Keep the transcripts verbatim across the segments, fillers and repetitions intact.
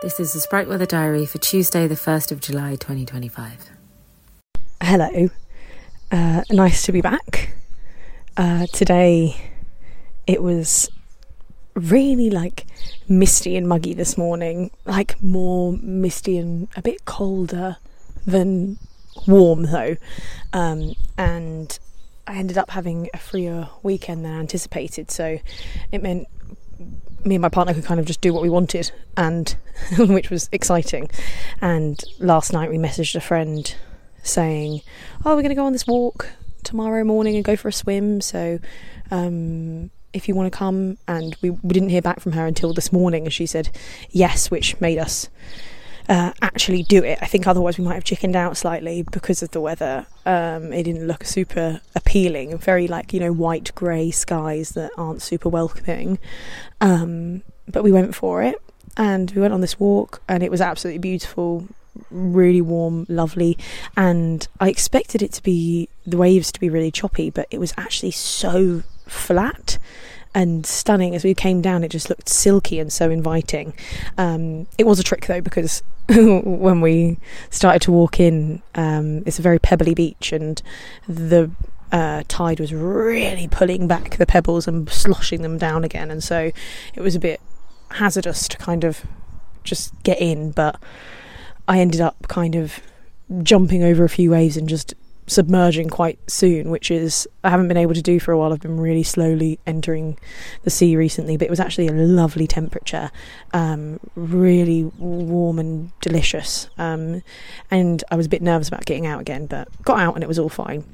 This is the Sprite Weather Diary for Tuesday, the first of July, twenty twenty-five. Hello. Uh, nice to be back. Uh, today it was really like misty and muggy this morning, like more misty and a bit colder than warm though. Um, and I ended up having a freer weekend than anticipated, so it meant me and my partner could kind of just do what we wanted, and which was exciting. And last night we messaged a friend saying, oh, we're going to go on this walk tomorrow morning and go for a swim, so um, if you want to come. And we, we didn't hear back from her until this morning, and she said yes, which made us uh, actually do it. I think otherwise we might have chickened out slightly because of the weather. Um, it didn't look super appealing, very like, you know, white grey skies that aren't super welcoming. Um, but we went for it, and we went on this walk, and it was absolutely beautiful, really warm, lovely. And I expected it to be, the waves to be really choppy, but it was actually so flat and stunning. As we came down, it just looked silky and so inviting. Um, it was a trick though, because when we started to walk in, um, it's a very pebbly beach, and the uh, tide was really pulling back the pebbles and sloshing them down again, and so it was a bit hazardous to kind of just get in. But I ended up kind of jumping over a few waves and just submerging quite soon, which is I haven't been able to do for a while. I've been really slowly entering the sea recently, but it was actually a lovely temperature, um, really warm and delicious, um, and I was a bit nervous about getting out again, but got out and it was all fine.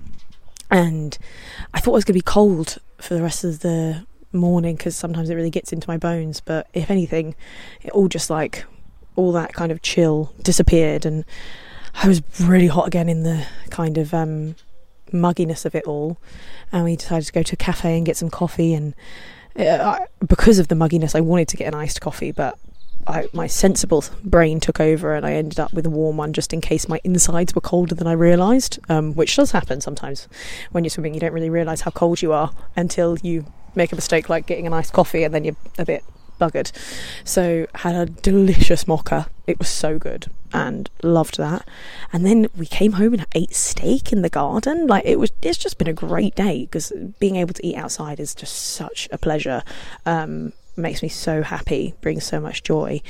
And I thought it was going to be cold for the rest of the morning, because sometimes it really gets into my bones, but if anything, it all just like all that kind of chill disappeared, and I was really hot again in the kind of um, mugginess of it all. And we decided to go to a cafe and get some coffee, and uh, I, because of the mugginess I wanted to get an iced coffee, but I, my sensible brain took over, and I ended up with a warm one just in case my insides were colder than I realised, um, which does happen sometimes when you're swimming. You don't really realise how cold you are until you make a mistake like getting an iced coffee, and then you're a bit buggered. So had a delicious mocha. It was so good and loved that. And then we came home and ate steak in the garden. Like it was it's just been a great day, because being able to eat outside is just such a pleasure. Um makes me so happy, brings so much joy.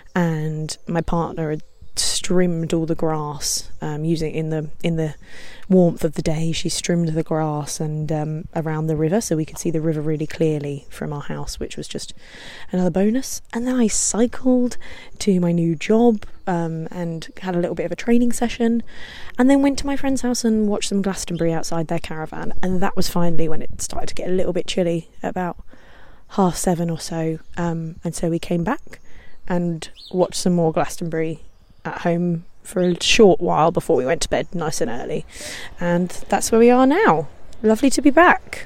And my partner had trimmed all the grass, um, using in the in the warmth of the day. She trimmed the grass and um, around the river, so we could see the river really clearly from our house, which was just another bonus. And then I cycled to my new job, um, and had a little bit of a training session, and then went to my friend's house and watched some Glastonbury outside their caravan. And that was finally when it started to get a little bit chilly, at about half seven or so, um, and so we came back and watched some more Glastonbury at home for a short while before we went to bed nice and early. And that's where we are now. Lovely to be back.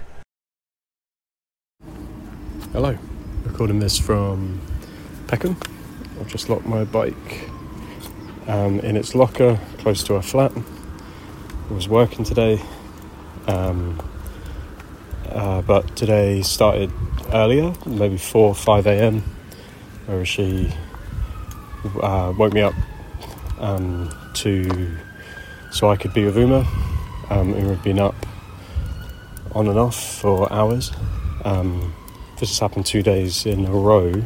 Hello, recording this from Peckham. I've just locked my bike um, in its locker close to our flat. I was working today, um, uh, but today started earlier, maybe four or five a.m, where she uh, woke me up um, to so I could be with Uma. Um, Uma had been up on and off for hours. Um, this has happened two days in a row,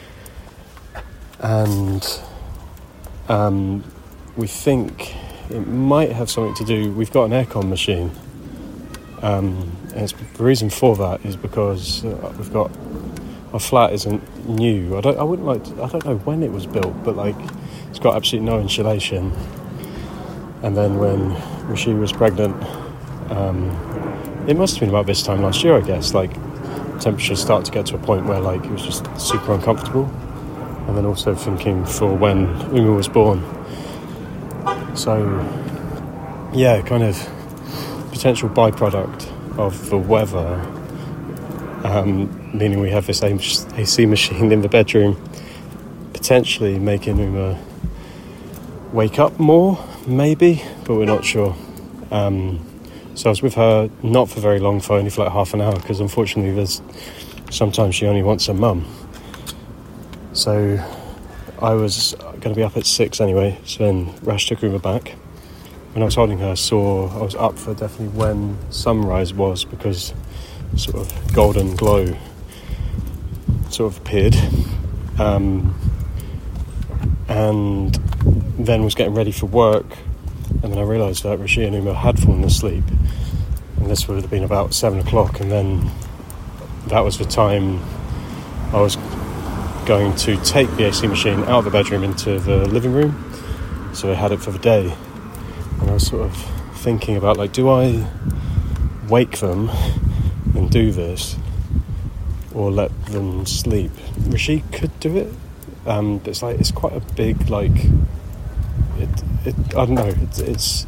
and um, we think it might have something to do. We've got an aircon machine, um, and it's, the reason for that is because uh, we've got our flat isn't new. I don't. I wouldn't like. To, I don't know when it was built, but like it's got absolutely no insulation. And then when, when she was pregnant, um, it must have been about this time last year, I guess. Like temperatures start to get to a point where like it was just super uncomfortable. And then also thinking for when Uma was born. So yeah, kind of potential byproduct of the weather, um, meaning we have this A C machine in the bedroom, potentially making Uma wake up more, maybe, but we're not sure. Um, so I was with her not for very long, for only for like half an hour, because unfortunately there's sometimes she only wants her mum. So I was going to be up at six anyway, so then Rash took Uma back. When I was holding her, I saw I was up for definitely when sunrise was, because sort of golden glow sort of appeared. Um, and then was getting ready for work, and then I realised that Rishi and Uma had fallen asleep, and this would have been about seven o'clock, and then that was the time I was going to take the A C machine out of the bedroom into the living room, so I had it for the day. And I was sort of thinking about, like, do I wake them and do this, or let them sleep? Rishi could do it, um, but it's like, it's quite a big, like, it, it I don't know, it's, it's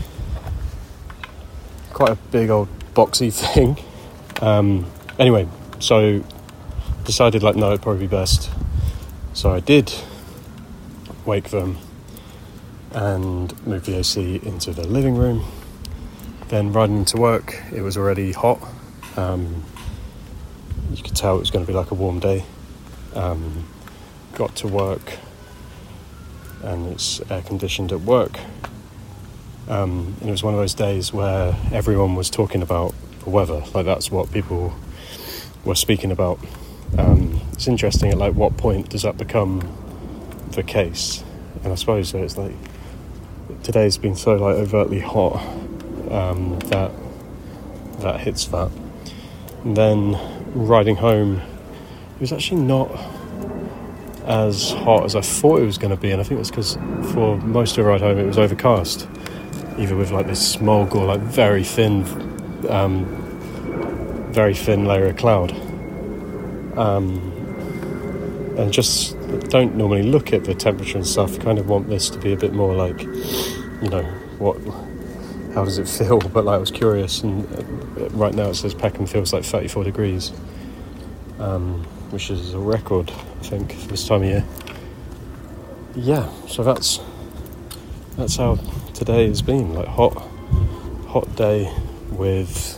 quite a big old boxy thing. Um, anyway, so decided, like, no, it'd probably be best. So I did wake them and move the A C into the living room. Then riding into work, it was already hot. Um, you could tell it was going to be like a warm day. Um, got to work, and it's air conditioned at work. Um, and it was one of those days where everyone was talking about the weather. Like, that's what people were speaking about. Um, it's interesting at like what point does that become the case? And I suppose so, it's like today's been so like overtly hot um, that that hits that. And then riding home, it was actually not as hot as I thought it was going to be, and I think it's because for most of the ride home it was overcast, either with like this smog or like very thin, um, very thin layer of cloud. Um, and just don't normally look at the temperature and stuff. Kind of want this to be a bit more like, you know, what, how does it feel? But like, I was curious, and right now it says Peckham feels like thirty-four degrees, um, which is a record, I think, for this time of year. Yeah, so that's that's how today has been. Like, hot, hot day with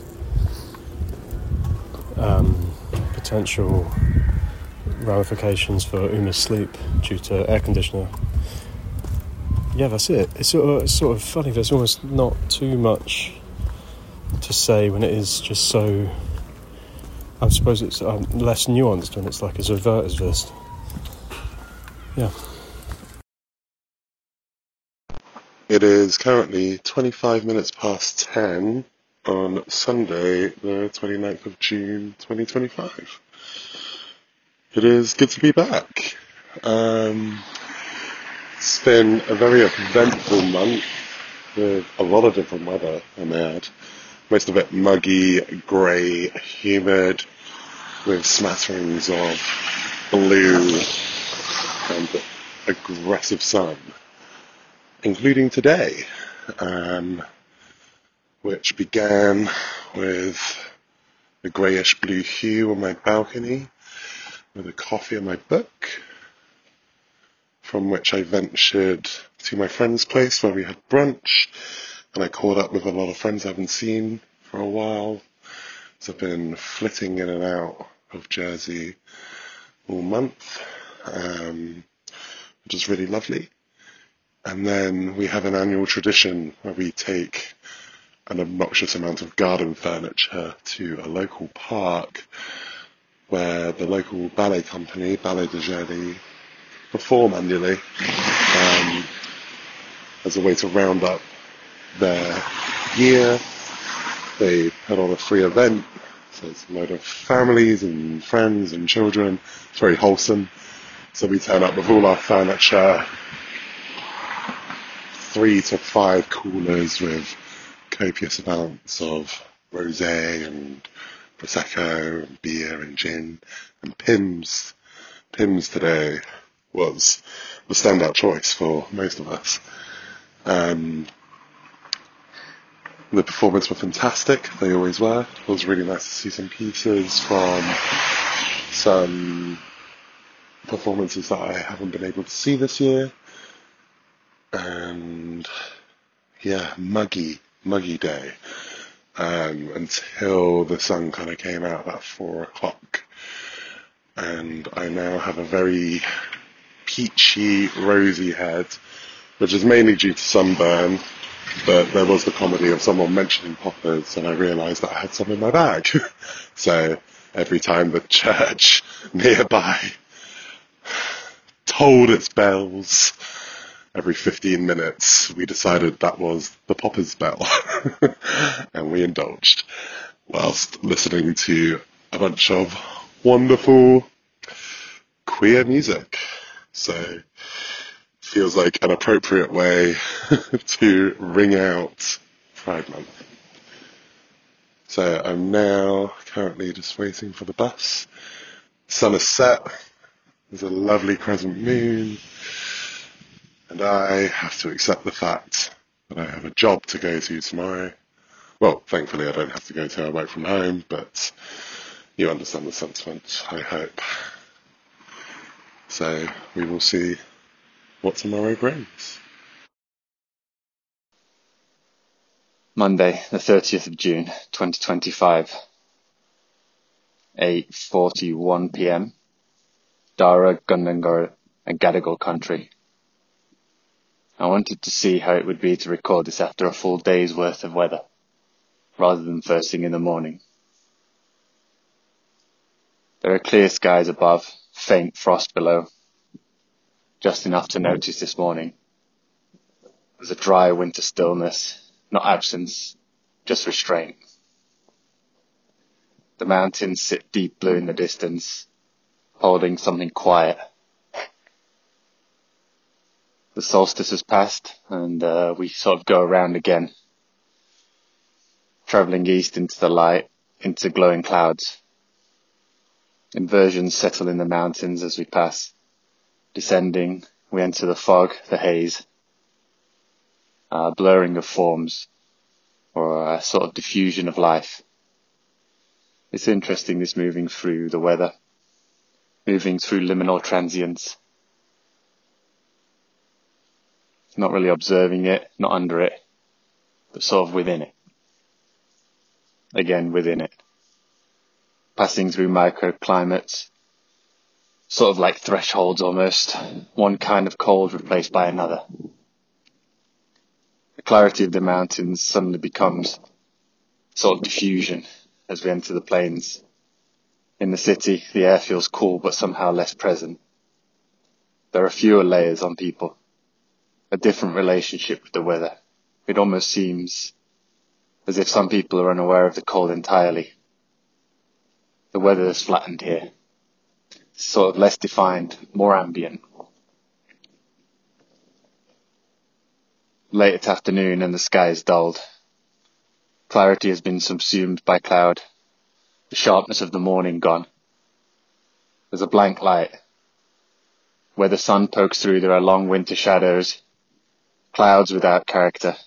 um, potential ramifications for Uma's sleep due to air conditioner. Yeah, that's it. It's sort of, it's sort of funny. There's almost not too much to say when it is just so. I suppose it's um, less nuanced when it's like as overt as this. Yeah. It is currently twenty-five minutes past ten on Sunday, the twenty-ninth of June, twenty twenty-five. It is good to be back. Um, it's been a very eventful month with a lot of different weather, I may add. Most of it muggy, grey, humid, with smatterings of blue and aggressive sun, including today, um, which began with a greyish blue hue on my balcony, with a coffee and my book, from which I ventured to my friend's place where we had brunch, and I caught up with a lot of friends I haven't seen for a while. So I've been flitting in and out of Jersey all month, um, which is really lovely. And then we have an annual tradition where we take an obnoxious amount of garden furniture to a local park where the local ballet company, Ballet de Jersey, perform annually um, as a way to round up their year. They put on a free event, so it's a load of families and friends and children. It's very wholesome. So we turn up with all our furniture, three to five coolers with copious amounts of rosé and prosecco and beer and gin and Pimm's. Pimm's today was the standout choice for most of us. Um, the performances were fantastic, they always were. It was really nice to see some pieces from some performances that I haven't been able to see this year. And yeah, muggy, muggy day. Um, until the sun kind of came out at four o'clock. And I now have a very peachy, rosy head, which is mainly due to sunburn, but there was the comedy of someone mentioning poppers, and I realised that I had some in my bag. So every time the church nearby tolled its bells, every fifteen minutes, we decided that was the Poppers bell. And we indulged whilst listening to a bunch of wonderful queer music. So feels like an appropriate way to ring out Pride Month. So I'm now currently just waiting for the bus. Sun is set. There's a lovely crescent moon. And I have to accept the fact that I have a job to go to tomorrow. Well, thankfully I don't have to go to, I work from home, but you understand the sentiment, I hope. So we will see what tomorrow brings. Monday, the thirtieth of June, twenty twenty-five. eight forty-one p.m. Dara, Gundangar and Gadigal country. I wanted to see how it would be to record this after a full day's worth of weather, rather than first thing in the morning. There are clear skies above, faint frost below, just enough to notice this morning. There's a dry winter stillness, not absence, just restraint. The mountains sit deep blue in the distance, holding something quiet. The solstice has passed, and uh, we sort of go around again, travelling east into the light, into glowing clouds. Inversions settle in the mountains as we pass. Descending, we enter the fog, the haze, a blurring of forms, or a sort of diffusion of life. It's interesting, this moving through the weather, moving through liminal transience. Not really observing it, not under it, but sort of within it. Again, within it. Passing through microclimates, sort of like thresholds almost, one kind of cold replaced by another. The clarity of the mountains suddenly becomes sort of diffusion as we enter the plains. In the city, the air feels cool but somehow less present. There are fewer layers on people. A different relationship with the weather. It almost seems as if some people are unaware of the cold entirely. The weather is flattened here. It's sort of less defined, more ambient. Late at afternoon and the sky is dulled. Clarity has been subsumed by cloud. The sharpness of the morning gone. There's a blank light. Where the sun pokes through, there are long winter shadows. Clouds without character.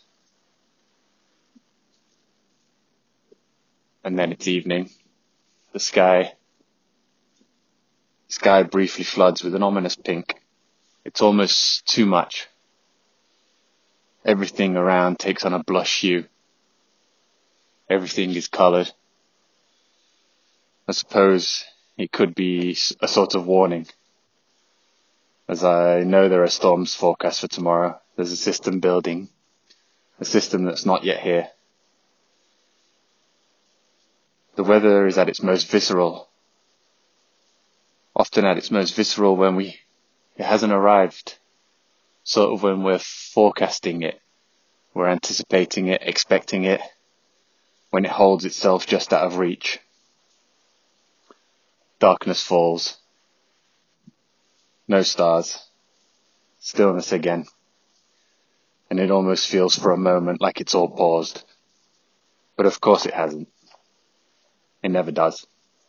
And then it's evening. The sky, the sky briefly floods with an ominous pink. It's almost too much. Everything around takes on a blush hue. Everything is coloured. I suppose it could be a sort of warning. As I know there are storms forecast for tomorrow. There's a system building, a system that's not yet here. The weather is at its most visceral, often at its most visceral when we, it hasn't arrived, sort of when we're forecasting it, we're anticipating it, expecting it, when it holds itself just out of reach. Darkness falls, no stars, stillness again. And it almost feels for a moment like it's all paused. But of course it hasn't. It never does.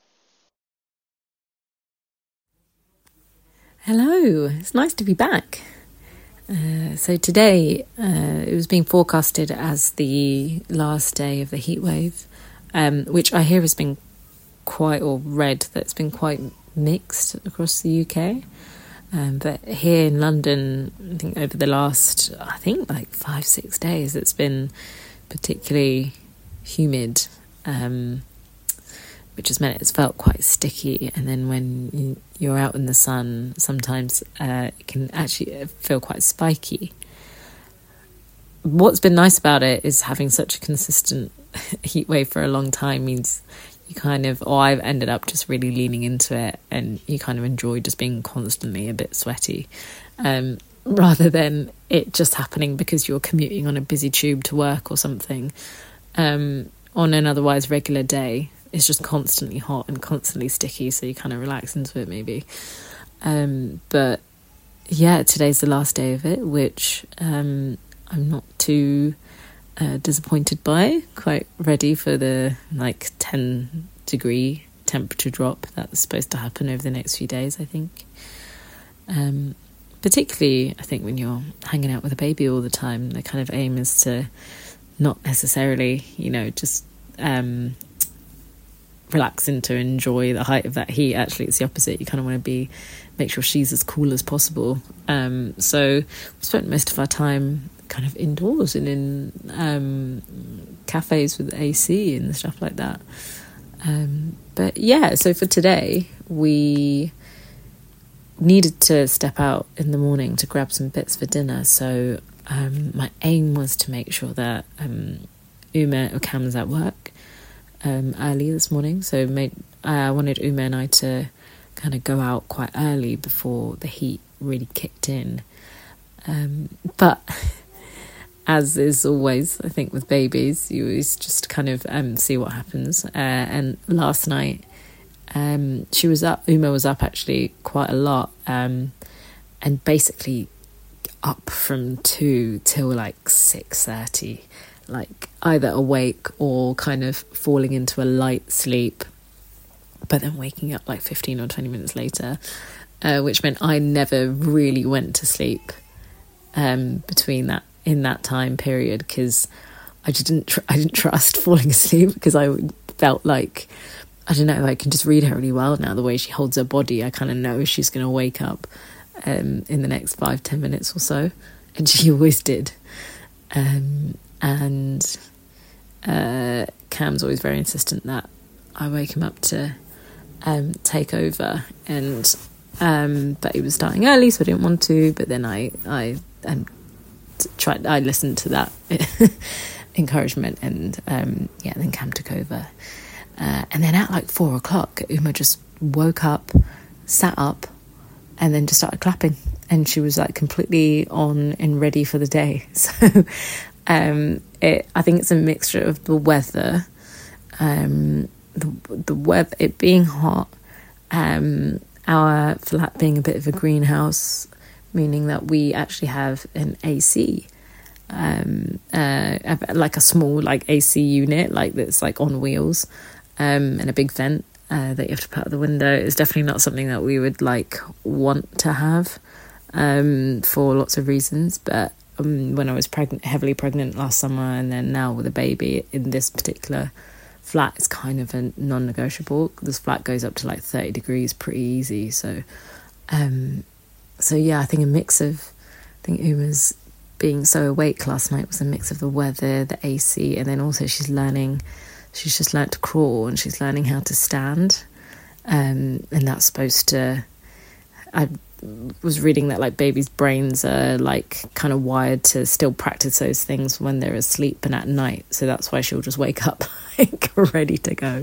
Hello, it's nice to be back. Uh, so today, uh, it was being forecasted as the last day of the heat wave, um, which I hear has been quite, or read that it's been quite mixed across the U K. Um, but here in London, I think over the last, I think like five, six days, it's been particularly humid, um, which has meant it's felt quite sticky. And then when you're out in the sun, sometimes uh, it can actually feel quite spiky. What's been nice about it is having such a consistent heat wave for a long time means you kind of, or I've ended up just really leaning into it, and you kind of enjoy just being constantly a bit sweaty, um, rather than it just happening because you're commuting on a busy tube to work or something. Um, on an otherwise regular day, it's just constantly hot and constantly sticky, so you kind of relax into it maybe. Um, but yeah, today's the last day of it, which um, I'm not too uh, disappointed by. Quite ready for the like ten degree temperature drop that's supposed to happen over the next few days, I think. Um, particularly, I think when you're hanging out with a baby all the time, the kind of aim is to not necessarily, you know, just um, relax into enjoy the height of that heat. Actually, it's the opposite. You kind of want to be, make sure she's as cool as possible. Um, so we spent most of our time kind of indoors and in um, cafes with A C and stuff like that. Um, but yeah, so for today, we needed to step out in the morning to grab some bits for dinner. So um, my aim was to make sure that um, Uma or Cam was at work um, early this morning. So made, I uh, wanted Uma and I to kind of go out quite early before the heat really kicked in. Um, but as is always, I think, with babies, you always just kind of um, see what happens. Uh, and last night, um, she was up, Uma was up actually quite a lot, um, and basically up from two till like six thirty, like either awake or kind of falling into a light sleep, but then waking up like fifteen or twenty minutes later, uh, which meant I never really went to sleep um, between that in that time period, because I just didn't tr- I didn't trust falling asleep, because I felt like, I don't know, I can just read her really well now, the way she holds her body. I kind of know she's going to wake up um, in the next five, ten minutes or so, and she always did. Um, and uh, Cam's always very insistent that I wake him up to um, take over, and um, but he was starting early, so I didn't want to. But then I I um, tried. I listened to that encouragement, and um, yeah, then Cam took over. Uh, and then at like four o'clock, Uma just woke up, sat up, and then just started clapping. And she was like completely on and ready for the day. So um, it, I think it's a mixture of the weather, um, the, the weather, it being hot, um, our flat being a bit of a greenhouse, meaning that we actually have an A C. Um, uh, like a small like A C unit, like that's like on wheels. Um, and a big vent uh, that you have to put out the window. Is definitely not something that we would like want to have um, for lots of reasons. But um, when I was pregnant, heavily pregnant last summer, and then now with a baby in this particular flat, it's kind of a non-negotiable. This flat goes up to like thirty degrees pretty easy. So, um, so yeah, I think a mix of, I think Uma's being so awake last night was a mix of the weather, the A C, and then also she's learning. She's just learnt to crawl, and she's learning how to stand. Um, and that's supposed to... I was reading that like babies' brains are like kind of wired to still practice those things when they're asleep and at night. So that's why she'll just wake up like ready to go.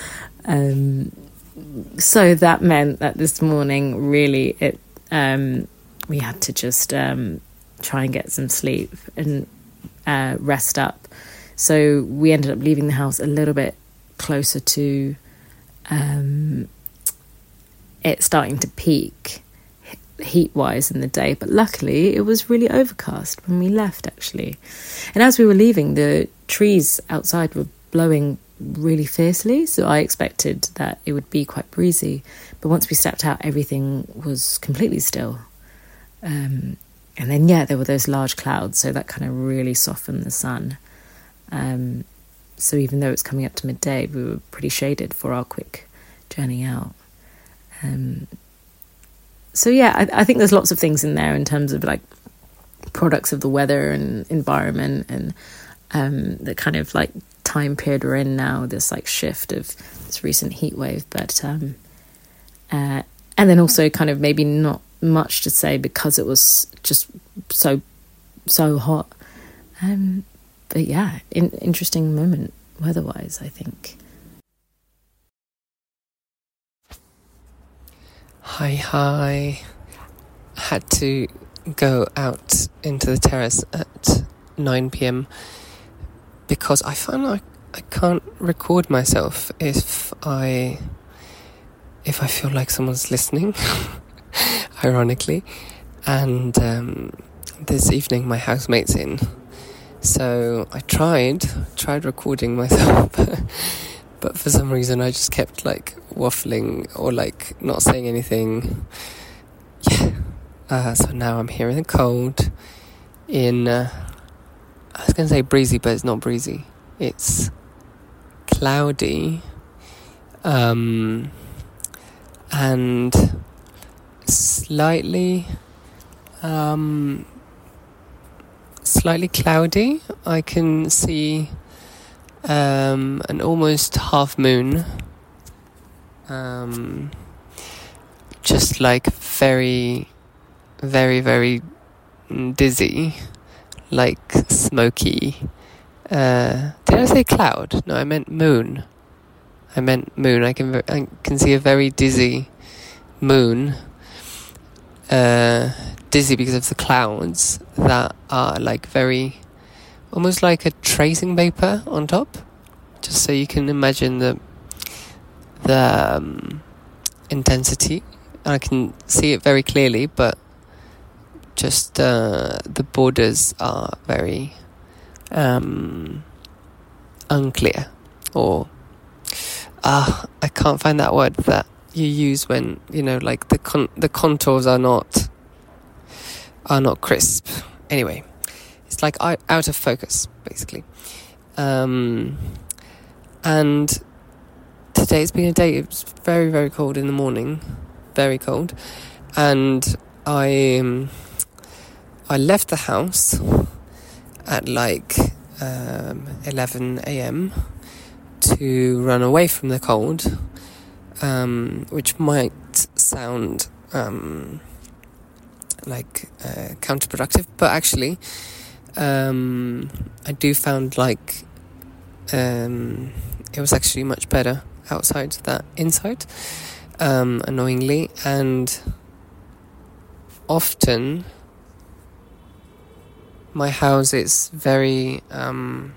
Um, so that meant that this morning, really, it um, we had to just um, try and get some sleep and uh, rest up. So we ended up leaving the house a little bit closer to um, it starting to peak heat-wise in the day. But luckily, it was really overcast when we left, actually. And as we were leaving, the trees outside were blowing really fiercely. So I expected that it would be quite breezy. But once we stepped out, everything was completely still. Um, and then, yeah, there were those large clouds. So that kind of really softened the sun. Um, so even though it's coming up to midday, we were pretty shaded for our quick journey out. Um, so yeah, I, I think there's lots of things in there in terms of like products of the weather and environment, and um, that kind of like time period we're in now, this like shift of this recent heat wave, but um, uh, and then also kind of maybe not much to say because it was just so so hot. Um, but yeah, in, interesting moment weather-wise, I think. Hi, hi. I had to go out into the terrace at nine p.m. because I find like I can't record myself if I if I feel like someone's listening, ironically. And um, this evening my housemate's in, so I tried tried recording myself, but for some reason I just kept like waffling or like not saying anything. Yeah. Uh, so now I'm here in the cold, in, uh, I was going to say breezy, but it's not breezy. It's cloudy, um, and slightly, um, slightly cloudy. I can see, um, an almost half moon, um, just like very... very, very dizzy, like smoky. Uh, did I say cloud? No, I meant moon. I meant moon. I can I can see a very dizzy moon. Uh, dizzy because of the clouds that are like very, almost like a tracing paper on top. Just so you can imagine the the um, intensity. I can see it very clearly, but just uh, the borders are very um, unclear, or uh, I can't find that word that you use when, you know, like the con- the contours are not are not crisp. Anyway, it's like out of focus, basically. Um, and today's been a day. It's very, very cold in the morning, very cold, and I. Um, I left the house at like um, eleven a.m. to run away from the cold, um, which might sound um, like uh, counterproductive, but actually um, I do found like um, it was actually much better outside than inside, um, annoyingly, and often my house is very, um,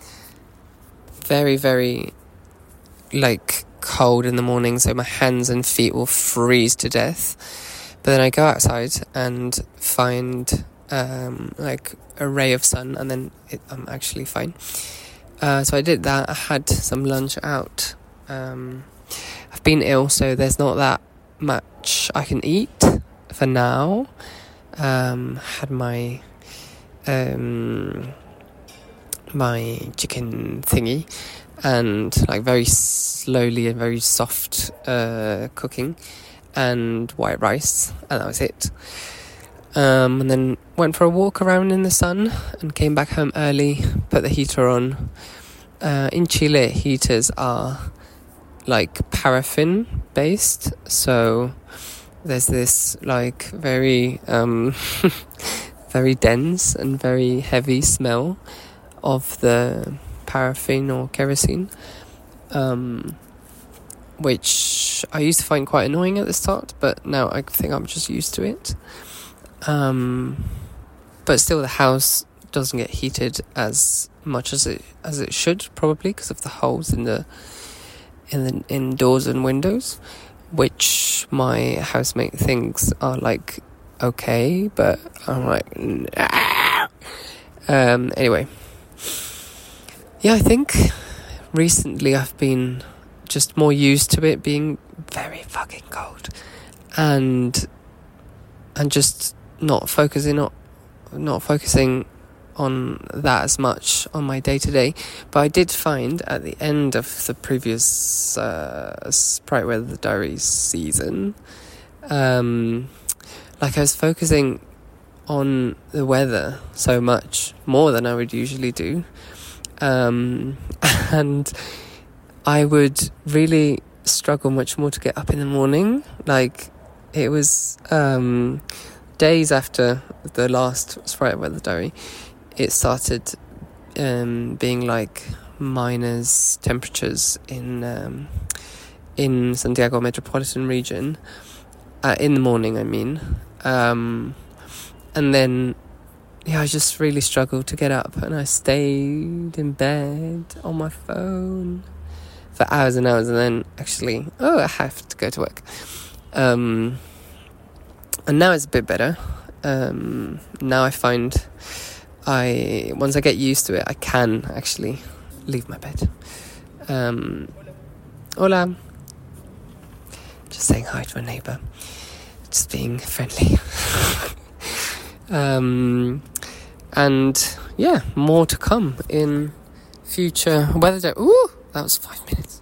very, very, like, cold in the morning, so my hands and feet will freeze to death. But then I go outside and find, um, like, a ray of sun, and then it, I'm actually fine. Uh, so I did that. I had some lunch out. Um, I've been ill, so there's not that much I can eat for now. Um, had my... Um, my chicken thingy, and like very slowly and very soft uh, cooking, and white rice, and that was it. Um, and then went for a walk around in the sun and came back home early, put the heater on. Uh, in Chile, heaters are like paraffin based, so there's this like very um very dense and very heavy smell of the paraffin or kerosene, um, which I used to find quite annoying at the start, but now I think I'm just used to it. Um, but still, the house doesn't get heated as much as it as it should, probably because of the holes in the in the in doors and windows, which my housemate thinks are like okay, but I'm like, nah. Um, anyway, yeah, I think recently I've been just more used to it being very fucking cold, and and just not focusing on not focusing on that as much on my day to day. But I did find at the end of the previous uh, Sprite Weather Diaries season, um. Like I was focusing on the weather so much more than I would usually do, um, and I would really struggle much more to get up in the morning. Like, it was um, days after the last Sprite Weather Diary, it started um, being like minus temperatures in um, in Santiago metropolitan region, uh, in the morning, I mean. Um, and then, yeah, I just really struggled to get up, and I stayed in bed on my phone for hours and hours, and then actually, oh, I have to go to work. Um, and now it's a bit better. Um, now I find I, once I get used to it, I can actually leave my bed. Um, hola. Just saying hi to a neighbour. Just being friendly. um, and yeah, more to come in future weather day. Ooh, that was five minutes.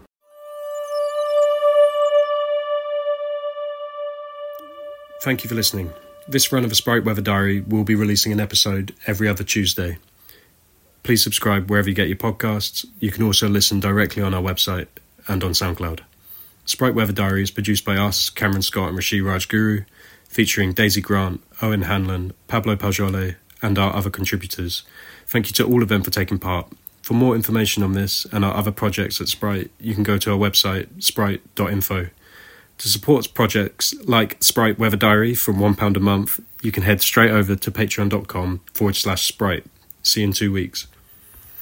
Thank you for listening. This run of a Sprite Weather Diary will be releasing an episode every other Tuesday. Please subscribe wherever you get your podcasts. You can also listen directly on our website and on SoundCloud. Sprite Weather Diary is produced by us, Cameron Scott and Rishi Rajguru, featuring Daisy Grant, Owen Hanlon, Pablo Paljole, and our other contributors. Thank you to all of them for taking part. For more information on this and our other projects at Sprite, you can go to our website, sprite dot info. To support projects like Sprite Weather Diary from one pound a month, you can head straight over to patreon dot com forward slash Sprite. See you in two weeks.